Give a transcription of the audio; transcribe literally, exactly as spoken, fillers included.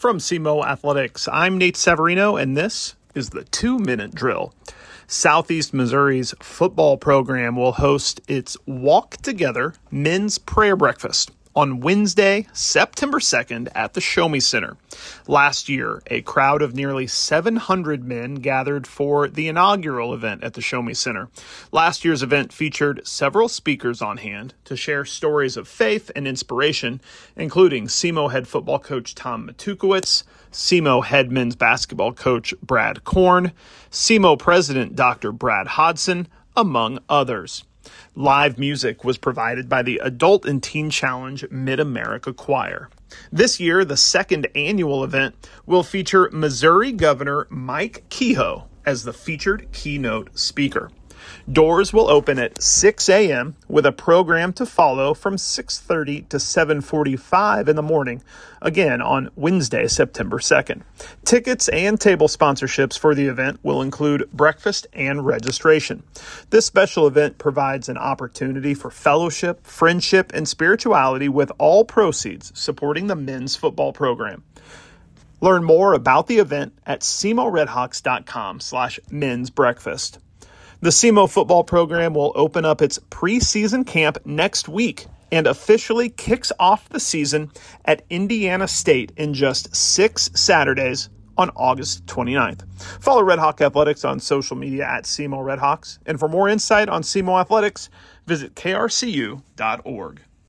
From S E M O Athletics, I'm Nate Severino, and this is the two-minute drill. Southeast Missouri's football program will host its Walk Together Men's Prayer Breakfast on Wednesday, September second at the Show Me Center. Last year, a crowd of nearly seven hundred men gathered for the inaugural event at the Show Me Center. Last year's event featured several speakers on hand to share stories of faith and inspiration, including S E M O head football coach Tom Matukowicz, S E M O head men's basketball coach Brad Korn, S E M O president Doctor Brad Hodson, among others. Live music was provided by the Adult and Teen Challenge Mid-America Choir. This year, the second annual event will feature Missouri Governor Mike Kehoe as the featured keynote speaker. Doors will open at six a.m. with a program to follow from six thirty to seven forty-five in the morning, again on Wednesday, September second. Tickets and table sponsorships for the event will include breakfast and registration. This special event provides an opportunity for fellowship, friendship, and spirituality, with all proceeds supporting the men's football program. Learn more about the event at semoredhawks.com slash men's breakfast. The S E M O football program will open up its preseason camp next week and officially kicks off the season at Indiana State in just six Saturdays on August twenty-ninth. Follow Red Hawk Athletics on social media at S E M O Red Hawks. And for more insight on S E M O Athletics, visit K R C U dot org.